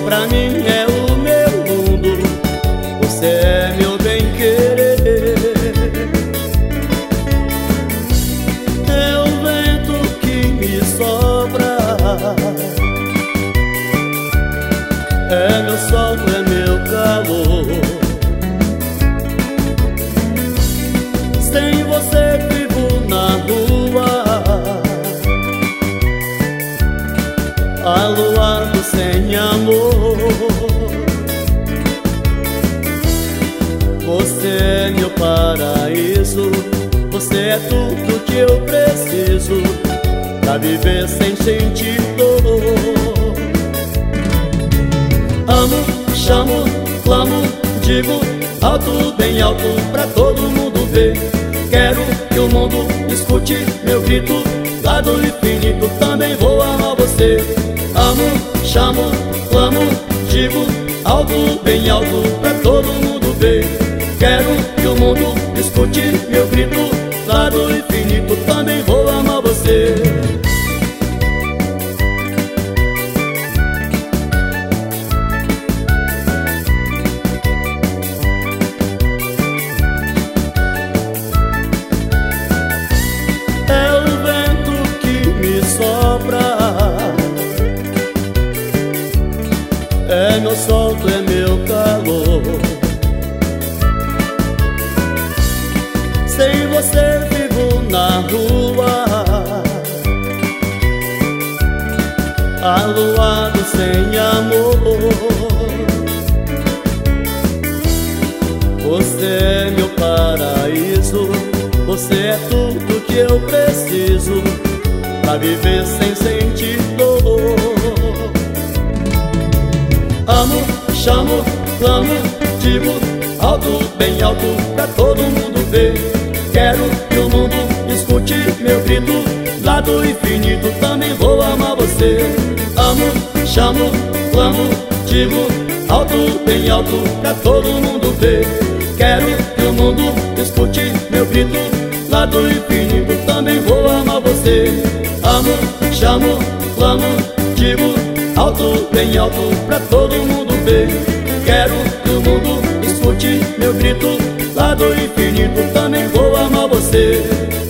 pra mim é o meu mundo, você é meu bem-querer. É o vento que me sopra, é meu sol, é meu calor. Sem você vivo na rua, aluado sem amor. Você é meu paraíso, você é tudo que eu preciso pra viver sem sentir dor. Amo, chamo, clamo, digo alto, bem alto pra todo mundo ver. Quero que o mundo escute meu grito, lá do infinito também vou amar você. Amo, chamo, clamo, digo alto, bem alto pra todo mundo ver. Quero que o mundo escute meu grito, lá do infinito também vou amar você. É o vento que me sopra, é meu sol, é meu calor. Sem você vivo na rua, aluado sem amor. Você é meu paraíso, você é tudo que eu preciso pra viver sem sentir dor. Amo, chamo, clamo, digo alto, bem alto pra todo mundo ver. Quero que o mundo escute meu grito, lá do infinito também vou amar você. Amo, chamo, clamo, digo alto, bem alto pra todo mundo ver. Quero que o mundo escute meu grito, lá do infinito também vou amar você. Amo, chamo, clamo, digo alto, bem alto pra todo mundo ver. Quero que o mundo escute meu grito, lá do infinito também vou amar você.